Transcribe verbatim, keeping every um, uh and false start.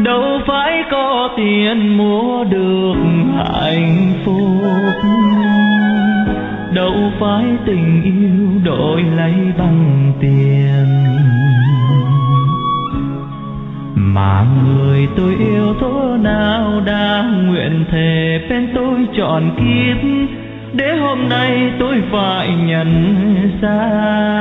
đâu phải có tiền mua được hạnh phúc, đâu phải tình yêu đổi lấy bằng tiền, mà người tôi yêu thuở nào đã nguyện thề bên tôi trọn kiếp, để hôm nay tôi phải nhận ra